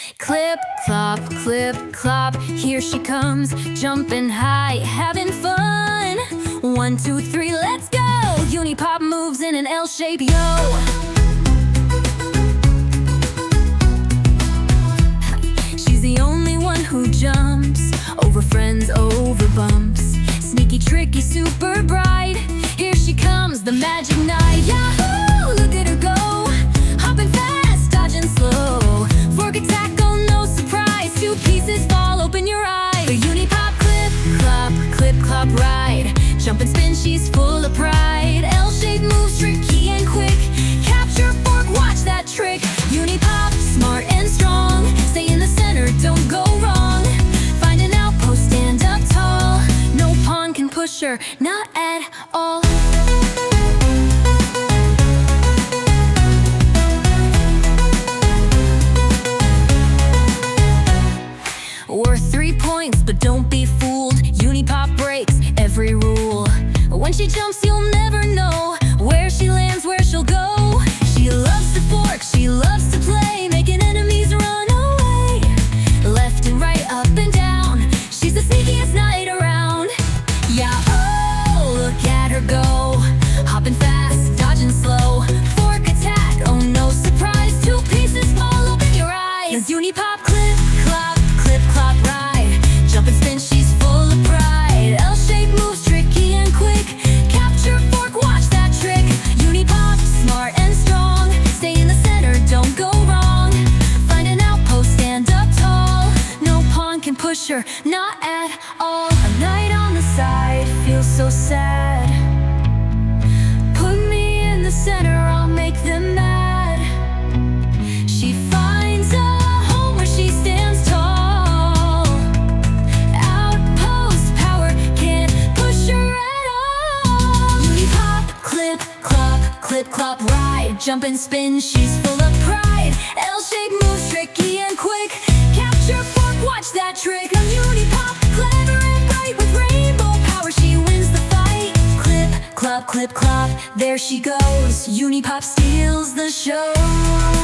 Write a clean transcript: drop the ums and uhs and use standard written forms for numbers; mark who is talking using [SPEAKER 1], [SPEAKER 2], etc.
[SPEAKER 1] Clip, clop, here she comes, jumping high, having fun. 1, 2, 3, let's go! Uni-Pop moves in an L shape, yo! She's the only one who jumps over friends, over bumps. Sneaky, tricky, super bright. Here she comes, the magic night. Yahoo! Look at her go, hopping fast, dodging slow. Fork attack, oh no surprise. 2 pieces fall, open your eyes. The Uni-Pop clip, clop, ride. Jump and spin, she's full of pride. L-shaped moves, tricky and quick. Capture, fork, watch that trick. Uni-Pop, smart and strong. Stay in the center, don't go wrong. Find an outpost, stand up tall. No pawn can push her, not at all. Worth 3 points, but don't be fooled. Uni-Pop breaks every rule. When she jumps, you'll never know where she lands, where she'll go. She loves to fork, she loves to play, making enemies run away. Left and right, up and down, she's the sneakiest knight around. Yeah, oh, look at her go, hopping fast, dodging slow. Fork attack, oh no surprise. 2 pieces fall, open your eyes. Uni-Pop clip, clop, ride. Jump and spin, she's full of pride. L-shaped moves, tricky and quick. Capture, fork, watch that trick. Uni-Pop, smart and strong. Stay in the center, don't go wrong. Find an outpost, stand up tall. No pawn can push her, not at all. A night on the side feels so sad. Put me in the center, I'll make them mad. She finds a home where she stands tall. Outpost power can't push her at all. Uni-Pop, clip, clop, ride. Jump and spin, she's full of pride. L-shaped moves, tricky and quick. Capture, fork, watch that trick. A Uni-Pop, clever and bright. With rainbow power, she wins the fight. Clip, clop, there she goes. Uni-Pop steals the show.